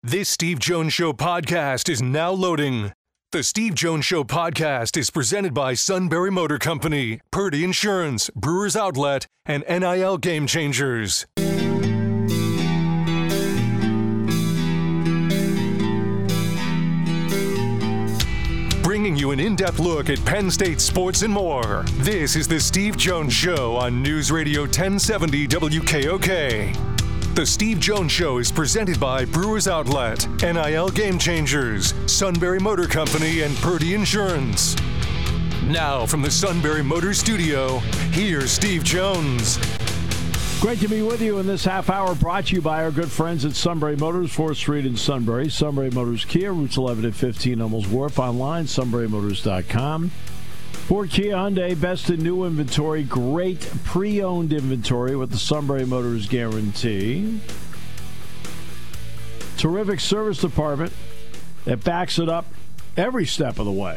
This Steve Jones Show podcast is now loading. The Steve Jones Show podcast is presented by Sunbury Motor Company, Purdy Insurance, Brewers Outlet, and NIL Game Changers. Bringing you an in-depth look at Penn State sports and more. This is the Steve Jones Show on News Radio 1070 WKOK. The Steve Jones Show is presented by Brewers Outlet, NIL Game Changers, Sunbury Motor Company, and Purdy Insurance. Now from the Sunbury Motor Studio, here's Steve Jones. Great to be with you in this half hour, brought to you by our good friends at Sunbury Motors, 4th Street in Sunbury. Sunbury Motors Kia, routes 11 and 15 Hummels Wharf, online, sunburymotors.com. Ford, Kia, Hyundai, best in new inventory, great pre-owned inventory with the Sunbury Motors guarantee. Terrific service department that backs it up every step of the way.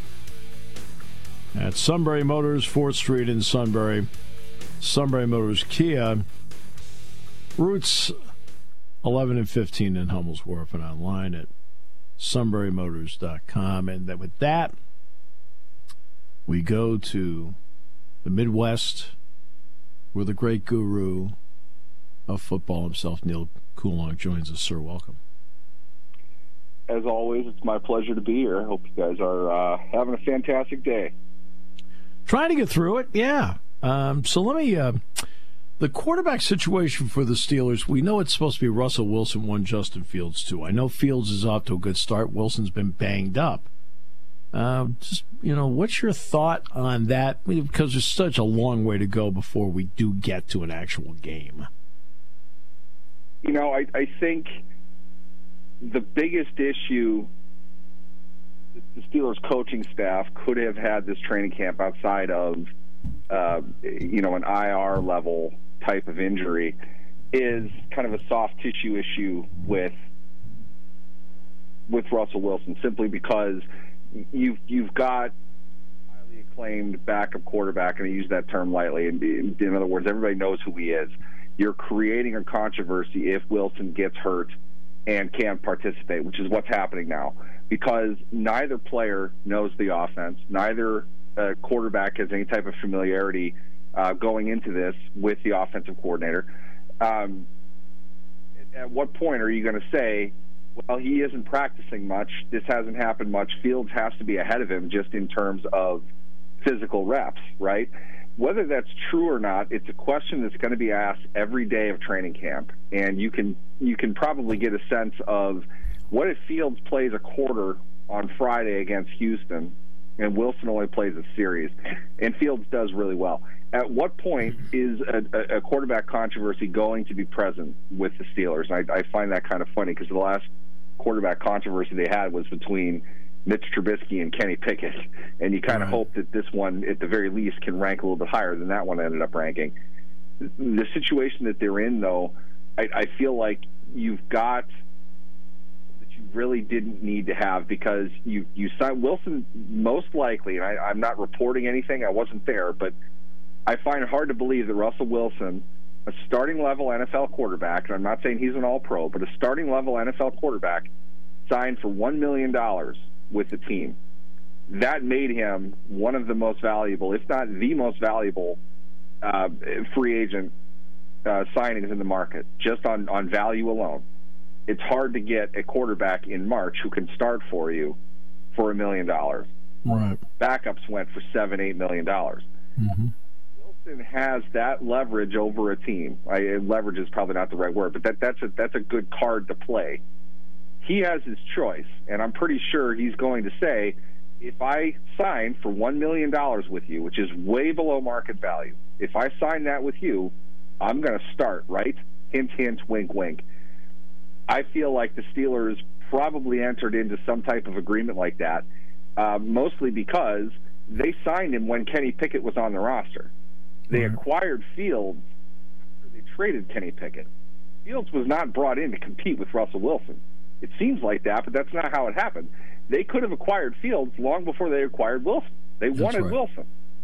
At Sunbury Motors, 4th Street in Sunbury. Sunbury Motors Kia, routes 11 and 15 in Hummels Wharf, and online at sunburymotors.com. And with that, we go to the Midwest, where the great guru of football himself, Neil Coulon, joins us. Sir, welcome. As always, it's my pleasure to be here. I hope you guys are having a fantastic day. Trying to get through it, yeah. So let me, the quarterback situation for the Steelers, we know it's supposed to be Russell Wilson 1, Justin Fields 2. I know Fields is off to a good start. Wilson's been banged up. What's your thought on that? Because there's such a long way to go before we do get to an actual game. I think the biggest issue the Steelers coaching staff could have had this training camp outside of, an IR level type of injury is kind of a soft tissue issue with Russell Wilson, simply because you've got highly acclaimed backup quarterback, and I use that term lightly. In other words, everybody knows who he is. You're creating a controversy if Wilson gets hurt and can't participate, which is what's happening now, because neither player knows the offense, neither quarterback has any type of familiarity going into this with the offensive coordinator. At what point are you going to say, well, he isn't practicing much, this hasn't happened much, Fields has to be ahead of him just in terms of physical reps, right? Whether that's true or not, it's a question that's going to be asked every day of training camp, and you can probably get a sense of what if Fields plays a quarter on Friday against Houston and Wilson only plays a series, and Fields does really well. At what point is a quarterback controversy going to be present with the Steelers? I find that kind of funny, because the last quarterback controversy they had was between Mitch Trubisky and Kenny Pickett, and you kind of hope that this one, at the very least, can rank a little bit higher than that one ended up ranking. The situation that they're in, though, I feel like you've got that you really didn't need to have, because you signed Wilson most likely, and I'm not reporting anything, I wasn't there, but I find it hard to believe that Russell Wilson, a starting-level NFL quarterback, and I'm not saying he's an all-pro, but a starting-level NFL quarterback, signed for $1 million with the team. That made him one of the most valuable, if not the most valuable, free agent signings in the market, just on value alone. It's hard to get a quarterback in March who can start for you for $1 million. Right. Backups went for $7-8 million. Mm-hmm. Wilson has that leverage over a team. Leverage is probably not the right word, but that's a good card to play. He has his choice, and I'm pretty sure he's going to say, if I sign for $1 million with you, which is way below market value, if I sign that with you, I'm going to start, right? Hint, hint, wink, wink. I feel like the Steelers probably entered into some type of agreement like that, mostly because they signed him when Kenny Pickett was on the roster. They acquired Fields after they traded Kenny Pickett. Fields was not brought in to compete with Russell Wilson. It seems like that, but that's not how it happened. They could have acquired Fields long before they acquired Wilson. They wanted Wilson.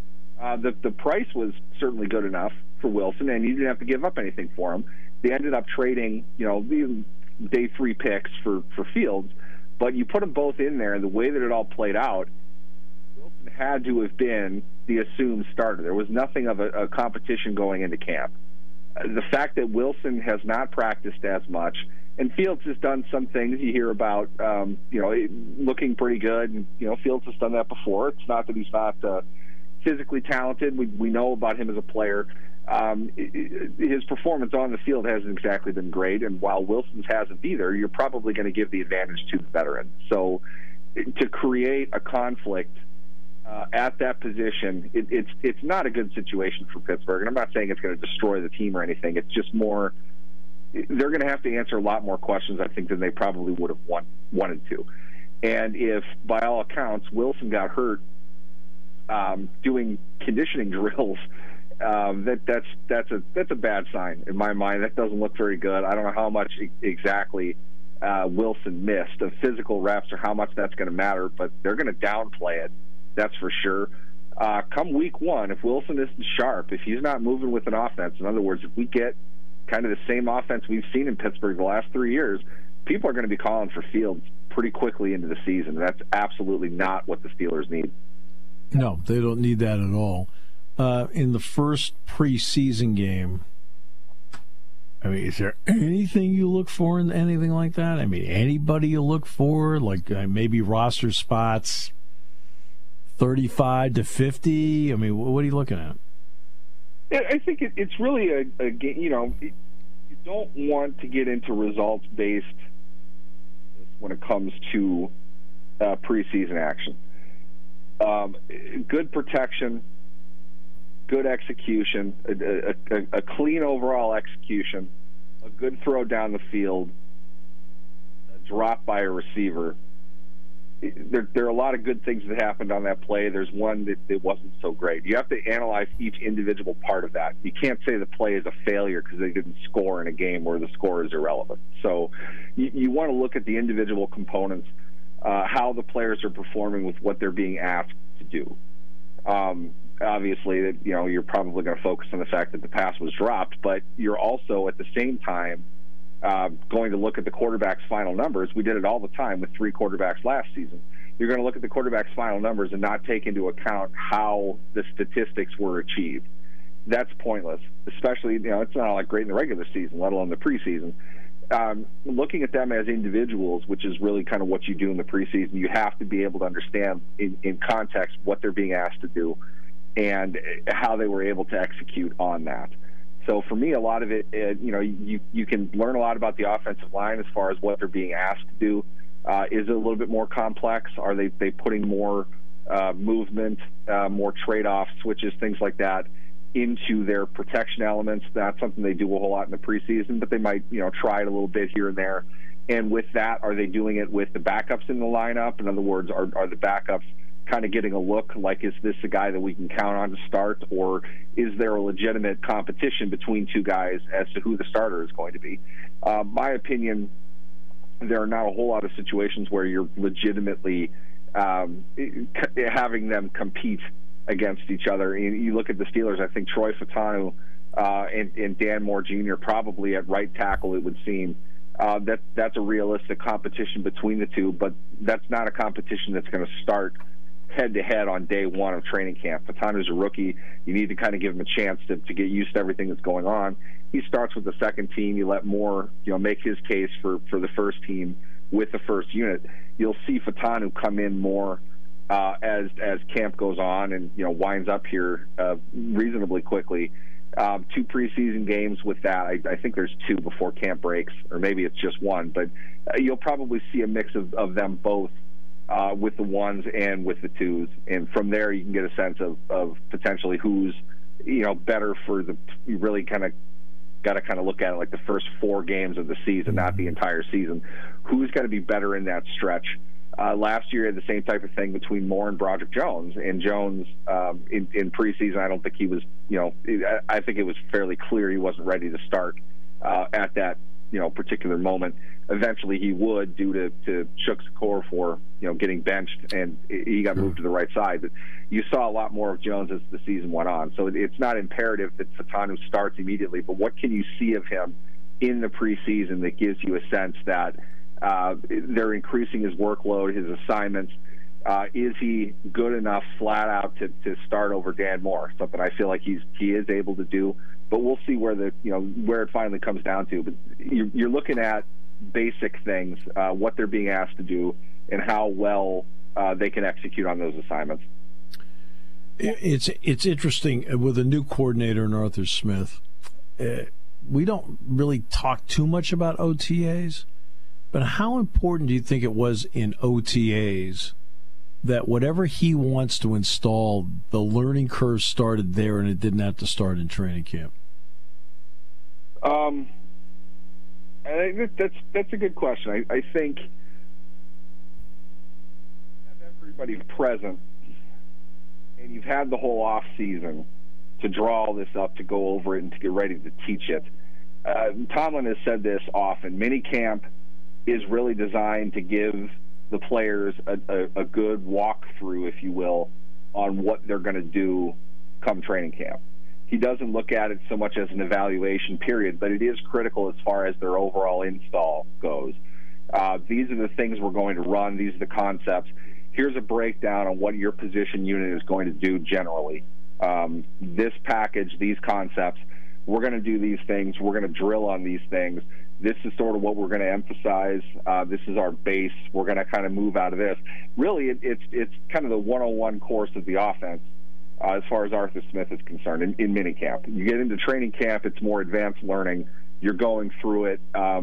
The price was certainly good enough for Wilson, and you didn't have to give up anything for him. They ended up trading, day 3 picks for Fields, but you put them both in there, and the way that it all played out, Wilson had to have been the assumed starter. There was nothing of a competition going into camp. The fact that Wilson has not practiced as much, and Fields has done some things you hear about, looking pretty good. And, Fields has done that before. It's not that he's not physically talented. We know about him as a player. His performance on the field hasn't exactly been great, and while Wilson's hasn't either, you're probably going to give the advantage to the veteran. So to create a conflict at that position, it's not a good situation for Pittsburgh. And I'm not saying it's going to destroy the team or anything. It's just more, they're going to have to answer a lot more questions, I think, than they probably would have wanted to. And if, by all accounts, Wilson got hurt doing conditioning drills, that's a bad sign in my mind. That doesn't look very good. I don't know how much exactly Wilson missed of physical reps or how much that's going to matter, but they're going to downplay it. That's for sure. Come week 1, if Wilson isn't sharp, if he's not moving with an offense, in other words, if we get kind of the same offense we've seen in Pittsburgh the last 3 years, people are going to be calling for Fields pretty quickly into the season. That's absolutely not what the Steelers need. No, they don't need that at all. In the first preseason game, I mean, is there anything you look for in anything like that? I mean, anybody you look for, like maybe roster spots 35 to 50? I mean, what are you looking at? I think it's really a game. You don't want to get into results-based when it comes to preseason action. Good protection, good execution, a clean overall execution, a good throw down the field, a drop by a receiver. There are a lot of good things that happened on that play. There's one that wasn't so great. You have to analyze each individual part of that. You can't say the play is a failure because they didn't score in a game where the score is irrelevant. So you want to look at the individual components, how the players are performing with what they're being asked to do. Obviously, that you're probably going to focus on the fact that the pass was dropped, but you're also at the same time going to look at the quarterback's final numbers. We did it all the time with 3 quarterbacks last season. You're going to look at the quarterback's final numbers and not take into account how the statistics were achieved. That's pointless, especially, it's not all that great in the regular season, let alone the preseason. Looking at them as individuals, which is really kind of what you do in the preseason, you have to be able to understand in context what they're being asked to do and how they were able to execute on that. So for me, a lot of it, you can learn a lot about the offensive line as far as what they're being asked to do. Is it a little bit more complex? Are they putting more movement, more trade-off switches, things like that, into their protection elements? That's something they do a whole lot in the preseason, but they might, try it a little bit here and there. And with that, are they doing it with the backups in the lineup? In other words, are the backups kind of getting a look like, is this a guy that we can count on to start, or is there a legitimate competition between 2 guys as to who the starter is going to be? My opinion, there are not a whole lot of situations where you're legitimately having them compete against each other. You look at the Steelers, I think Troy Fautanu and Dan Moore Jr. probably at right tackle, it would seem. That's a realistic competition between the two, but that's not a competition that's going to start head-to-head on day 1 of training camp. Fatanu's a rookie. You need to kind of give him a chance to get used to everything that's going on. He starts with the second team. You let Moore, make his case for the first team with the first unit. You'll see Fautanu come in more as camp goes on and winds up here reasonably quickly. 2 preseason games with that. I think there's 2 before camp breaks, or maybe it's just 1. But you'll probably see a mix of them both with the 1s and with the 2s. And from there, you can get a sense of potentially who's better for the. You really kind of got to kind of look at it like the first 4 games of the season, not the entire season. Who's going to be better in that stretch? Last year, had the same type of thing between Moore and Broderick Jones. And Jones, in preseason, I don't think he was, I think it was fairly clear he wasn't ready to start at that, particular moment. Eventually he would, due to Chuck Okorafor, getting benched, and he got moved to the right side. But you saw a lot more of Jones as the season went on. So it's not imperative that Fautanu starts immediately, but what can you see of him in the preseason that gives you a sense that they're increasing his workload, his assignments. Is he good enough flat out to start over Dan Moore? Something I feel like he is able to do, but we'll see where where it finally comes down to. But you're looking at basic things, what they're being asked to do, and how well they can execute on those assignments. It's interesting with a new coordinator in Arthur Smith. We don't really talk too much about OTAs, but how important do you think it was in OTAs that whatever he wants to install, the learning curve started there and it didn't have to start in training camp? I think that's a good question. I think have everybody present, and you've had the whole off season to draw all this up, to go over it, and to get ready to teach it. Tomlin has said this often. Minicamp is really designed to give the players a good walkthrough, if you will, on what they're going to do come training camp. He doesn't look at it so much as an evaluation period, but it is critical as far as their overall install goes. These are the things we're going to run. These are the concepts. Here's a breakdown on what your position unit is going to do generally. This package, these concepts, we're going to do these things. We're going to drill on these things. This is sort of what we're going to emphasize. This is our base. We're going to kind of move out of this. Really, it's kind of the 101 course of the offense as far as Arthur Smith is concerned in minicamp. You get into training camp, it's more advanced learning. You're going through it,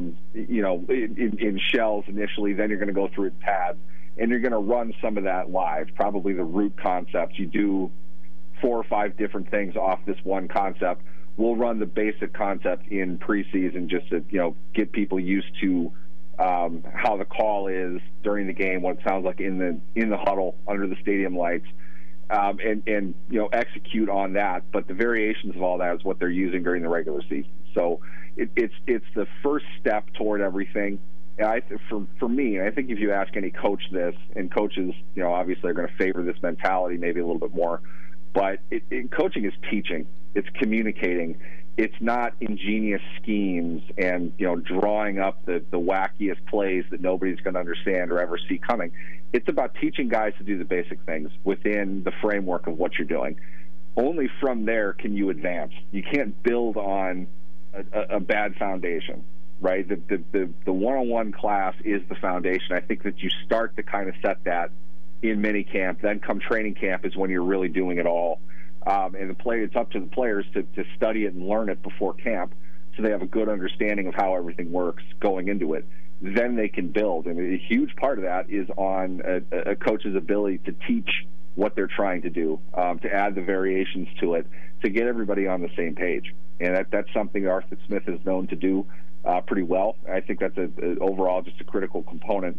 in shells initially. Then you're going to go through it in pads, and you're going to run some of that live. Probably the root concepts. You do 4 or 5 different things off this one concept. We'll run the basic concept in preseason just to get people used to how the call is during the game, what it sounds like in the huddle under the stadium lights, and execute on that. But the variations of all that is what they're using during the regular season. So it's the first step toward everything. And for me, and I think if you ask any coach this, and coaches obviously are going to favor this mentality maybe a little bit more, but coaching is teaching. It's communicating. It's not ingenious schemes and drawing up the wackiest plays that nobody's going to understand or ever see coming. It's about teaching guys to do the basic things within the framework of what you're doing. Only from there can you advance. You can't build on a bad foundation, right? The one-on-one class is the foundation. I think that you start to kind of set that in minicamp. Then come training camp is when you're really doing it all. And it's up to the players to study it and learn it before camp, so they have a good understanding of how everything works going into it. Then they can build, and a huge part of that is on a coach's ability to teach what they're trying to do, to add the variations to it, to get everybody on the same page. And that's something Arthur Smith is known to do pretty well. I think that's overall just a critical component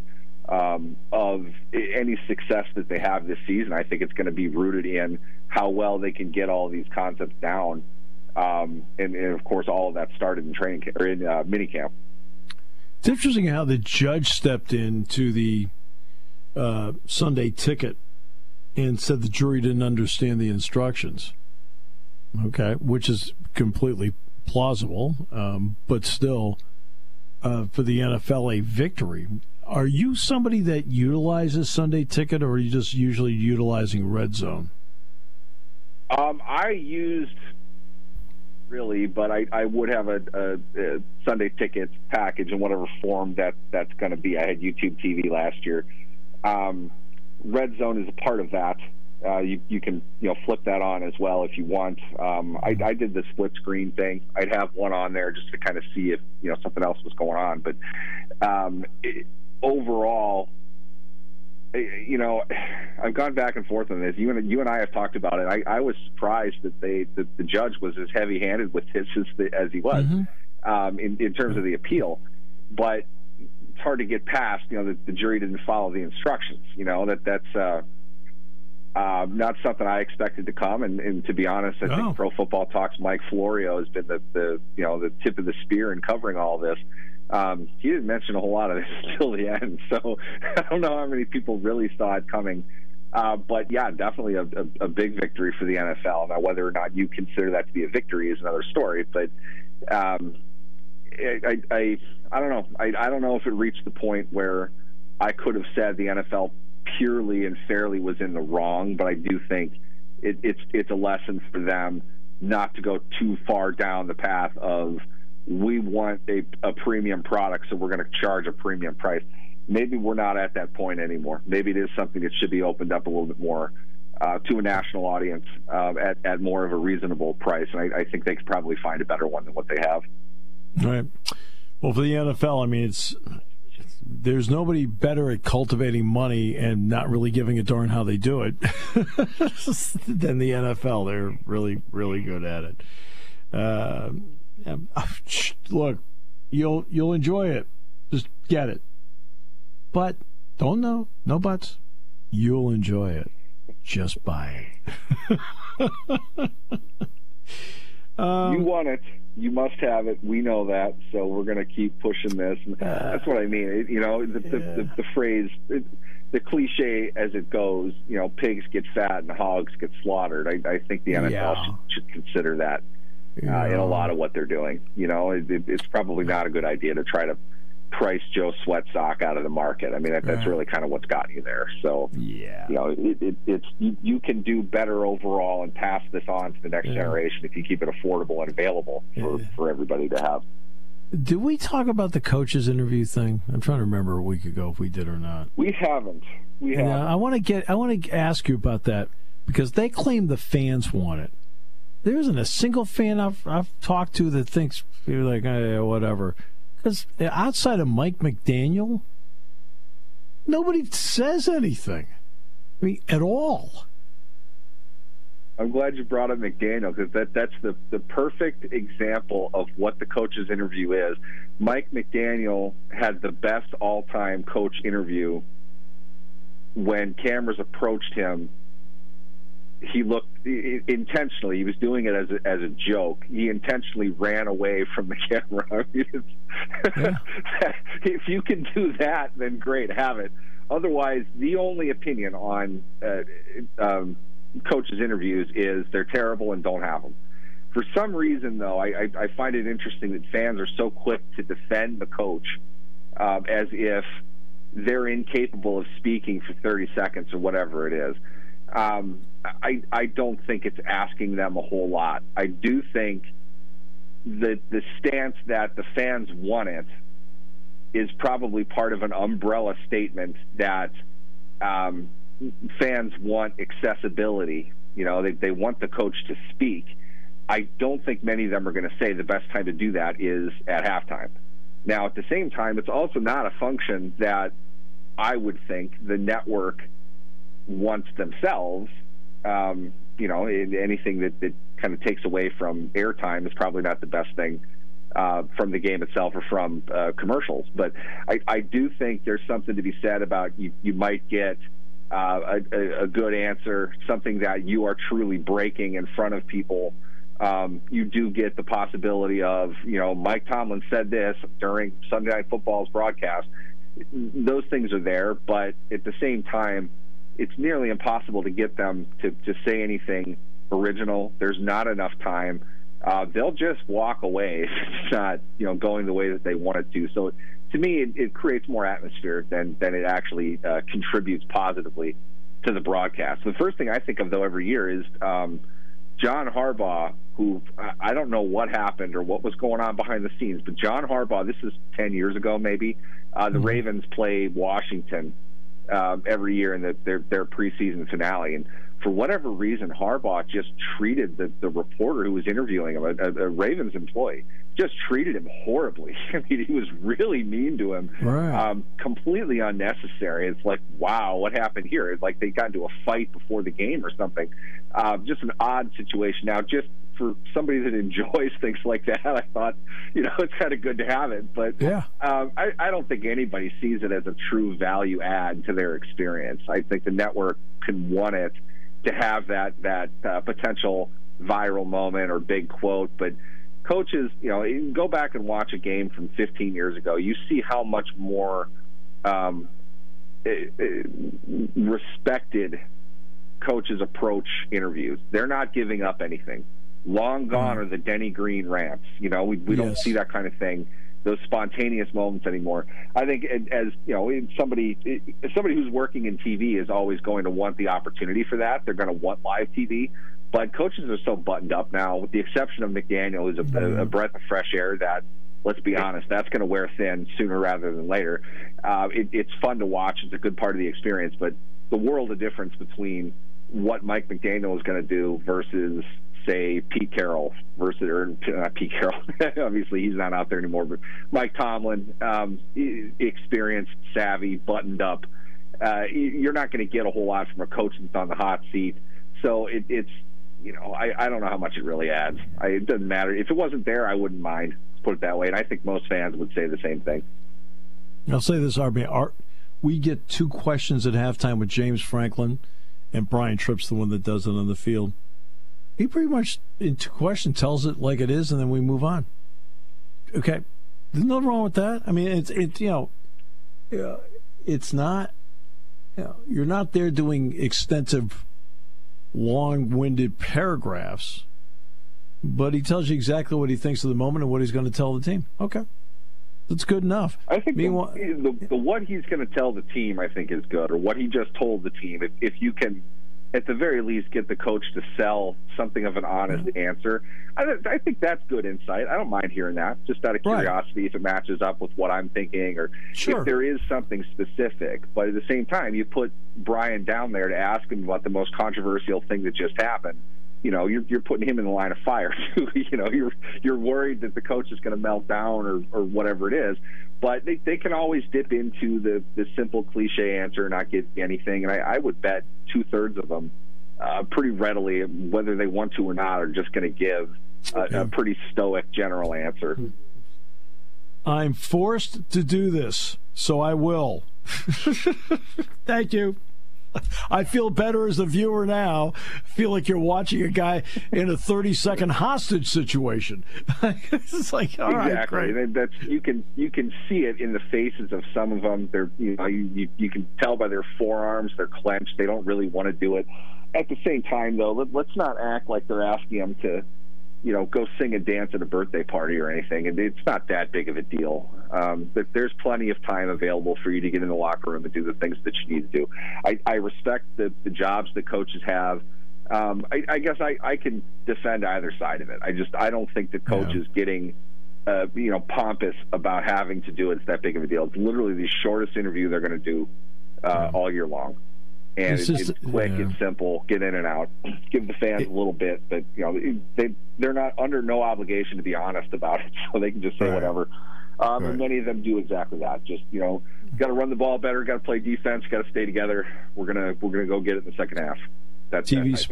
of any success that they have this season. I think it's going to be rooted in how well they can get all these concepts down, and of course all of that started in training camp, or in minicamp. It's interesting how the judge stepped into the Sunday ticket and said the jury didn't understand the instructions. Okay, which is completely plausible, but still, for the NFL, a victory. Are you somebody that utilizes Sunday ticket, or are you just usually utilizing Red Zone? I used really, but I would have a Sunday ticket package in whatever form that's going to be. I had YouTube TV last year. Red Zone is a part of that. You can flip that on as well if you want. I did the split screen thing. I'd have one on there just to kind of see if something else was going on. But overall, I've gone back and forth on this. You and I have talked about it. I was surprised that the judge was as heavy-handed with this as he was, in terms of the appeal. But it's hard to get past. The jury didn't follow the instructions. That's not something I expected to come. And to be honest, I think Pro Football Talk's Mike Florio has been the tip of the spear in covering all this. He didn't mention a whole lot of this till the end, so I don't know how many people really saw it coming. But yeah, definitely a big victory for the NFL. Now, whether or not you consider that to be a victory is another story. But I don't know. I don't know if it reached the point where I could have said the NFL purely and fairly was in the wrong, but I do think it's a lesson for them not to go too far down the path of we want a premium product, so we're going to charge a premium price. Maybe we're not at that point anymore. Maybe it is something that should be opened up a little bit more to a national audience at more of a reasonable price, and I think they could probably find a better one than what they have. All right. Well, for the NFL, I mean, there's nobody better at cultivating money and not really giving a darn how they do it than the NFL. They're really, really good at it. Look, you'll enjoy it. Just get it. But no buts. You'll enjoy it. Just buy it. You want it. You must have it. We know that, so we're going to keep pushing this. That's what I mean. The phrase, the cliche as it goes, pigs get fat and hogs get slaughtered. I think the NFL should consider that in a lot of what they're doing. It's probably not a good idea to try to price Joe Sweatsock out of the market. I mean, that's really kind of what's gotten you there. So, you can do better overall and pass this on to the next generation if you keep it affordable and available for everybody to have. Did we talk about the coaches interview thing? I'm trying to remember a week ago if we did or not. We haven't. I want to ask you about that because they claim the fans want it. There isn't a single fan I've talked to that thinks you're like, whatever. Because outside of Mike McDaniel, nobody says anything. I mean, at all. I'm glad you brought up McDaniel because that's the perfect example of what the coach's interview is. Mike McDaniel had the best all-time coach interview when cameras approached him. He looked intentionally. He was doing it as a joke. He intentionally ran away from the camera. If you can do that, then great, have it. Otherwise, the only opinion on coaches' interviews is they're terrible and don't have them. For some reason, though, I find it interesting that fans are so quick to defend the coach as if they're incapable of speaking for 30 seconds or whatever it is. I don't think it's asking them a whole lot. I do think that the stance that the fans want it is probably part of an umbrella statement that fans want accessibility. They want the coach to speak. I don't think many of them are going to say the best time to do that is at halftime. Now, at the same time, it's also not a function that I would think the network wants themselves. Anything that kind of takes away from airtime is probably not the best thing from the game itself or from commercials. But I do think there's something to be said about you might get a good answer, something that you are truly breaking in front of people. You do get the possibility of, Mike Tomlin said this during Sunday Night Football's broadcast. Those things are there, but at the same time, it's nearly impossible to get them to say anything original. There's not enough time. They'll just walk away if it's not, going the way that they want it to. So to me, it creates more atmosphere than it actually contributes positively to the broadcast. The first thing I think of, though, every year is John Harbaugh, who I don't know what happened or what was going on behind the scenes, but John Harbaugh, this is 10 years ago maybe, the Ravens play Washington every year in their preseason finale, and for whatever reason, Harbaugh just treated the reporter who was interviewing him, a Ravens employee, just treated him horribly. I mean, he was really mean to him, right. Completely unnecessary. It's like, wow, what happened here? It's like they got into a fight before the game or something. Just an odd situation. Now, just for somebody that enjoys things like that, I thought, it's kind of good to have it. But yeah. I don't think anybody sees it as a true value add to their experience. I think the network can want it to have that potential viral moment or big quote. But coaches, you go back and watch a game from 15 years ago, you see how much more respected coaches approach interviews. They're not giving up anything. Long gone are the Denny Green rants. We don't see that kind of thing those spontaneous moments anymore. I think, as you know, somebody who's working in TV is always going to want the opportunity for that. They're going to want live TV, but coaches are so buttoned up now, with the exception of McDaniel, who's a breath of fresh air that, let's be honest, that's going to wear thin sooner rather than later. It's fun to watch. It's a good part of the experience, but the world of difference between what Mike McDaniel is going to do versus, say, Pete Carroll or not Pete Carroll. Obviously, he's not out there anymore. But Mike Tomlin, experienced, savvy, buttoned up. You're not going to get a whole lot from a coach that's on the hot seat. So it's I don't know how much it really adds. It doesn't matter. If it wasn't there, I wouldn't mind. Let's put it that way. And I think most fans would say the same thing. I'll say this, RB. We get 2 questions at halftime with James Franklin, and Brian Tripp's the one that does it on the field. He pretty much, in 2 questions, tells it like it is, and then we move on. Okay, there's nothing wrong with that. I mean, it's not. You're not there doing extensive, long-winded paragraphs, but he tells you exactly what he thinks of the moment and what he's going to tell the team. Okay, that's good enough. I think the what he's going to tell the team, I think, is good, or what he just told the team. If you can, at the very least, get the coach to sell something of an honest answer, I think that's good insight. I don't mind hearing that, just out of curiosity, if it matches up with what I'm thinking, or if there is something specific. But at the same time, you put Brian down there to ask him about the most controversial thing that just happened. You're putting him in the line of fire too. You're worried that the coach is going to melt down or whatever it is. But they can always dip into the simple cliche answer and not get anything. And I would bet 2/3 of them pretty readily, whether they want to or not, are just going to give a pretty stoic general answer. I'm forced to do this, so I will. Thank you. I feel better as a viewer now. I feel like you're watching a guy in a 30-second hostage situation. It's like, all exactly. Right, great. That's you can see it in the faces of some of them. They're you can tell by their forearms, they're clenched. They don't really want to do it. At the same time, though, let's not act like they're asking them to, go sing and dance at a birthday party or anything. And it's not that big of a deal. There's plenty of time available for you to get in the locker room and do the things that you need to do. I respect the jobs that coaches have. I guess I can defend either side of it. I don't think the coach is getting, pompous about having to do it. It's that big of a deal. It's literally the shortest interview they're going to do all year long. And it's quick, it's simple, get in and out, give the fans a little bit, but they're not under no obligation to be honest about it, so they can just say whatever. And many of them do exactly that. Just got to run the ball better, got to play defense, got to stay together. We're gonna go get it in the second half. That's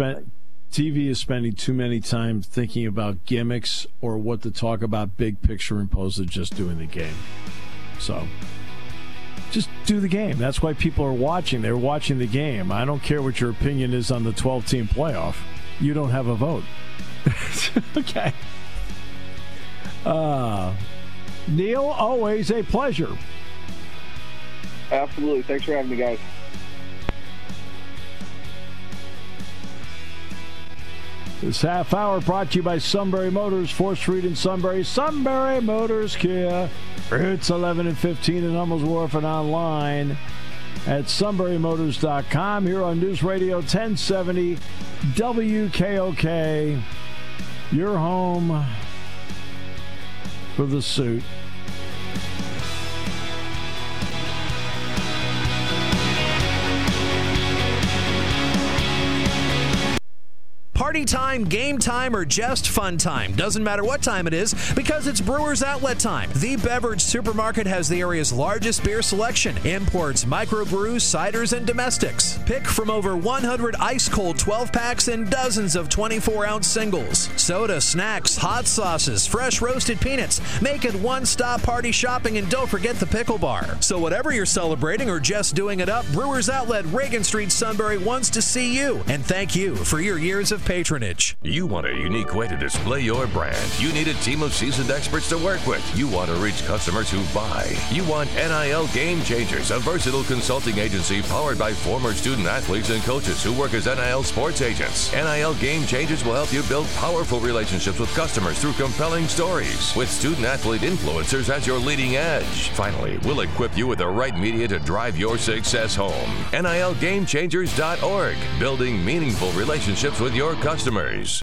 TV is spending too many time thinking about gimmicks or what to talk about big picture opposed to just doing the game. So. Just do the game. That's why people are watching. They're watching the game. I don't care what your opinion is on the 12-team playoff. You don't have a vote. Okay. Neil, always a pleasure. Absolutely. Thanks for having me, guys. This half hour brought to you by Sunbury Motors, 4th Street in Sunbury. Sunbury Motors Kia. It's 11 and 15 in Hummels Wharf and online at sunburymotors.com. Here on News Radio 1070 WKOK. Your home for the suit. Party time, game time, or just fun time. Doesn't matter what time it is because it's Brewers Outlet time. The Beverage Supermarket has the area's largest beer selection. Imports, microbrews, ciders, and domestics. Pick from over 100 ice-cold 12-packs and dozens of 24-ounce singles. Soda, snacks, hot sauces, fresh roasted peanuts. Make it one-stop party shopping, and don't forget the pickle bar. So whatever you're celebrating or just doing it up, Brewers Outlet, Reagan Street, Sunbury wants to see you and thank you for your years of patience. patronage. You want a unique way to display your brand. You need a team of seasoned experts to work with. You want to reach customers who buy. You want NIL Game Changers, a versatile consulting agency powered by former student athletes and coaches who work as NIL sports agents. NIL Game Changers will help you build powerful relationships with customers through compelling stories, with student athlete influencers as your leading edge. Finally, we'll equip you with the right media to drive your success home. NILGameChangers.org, building meaningful relationships with your customers.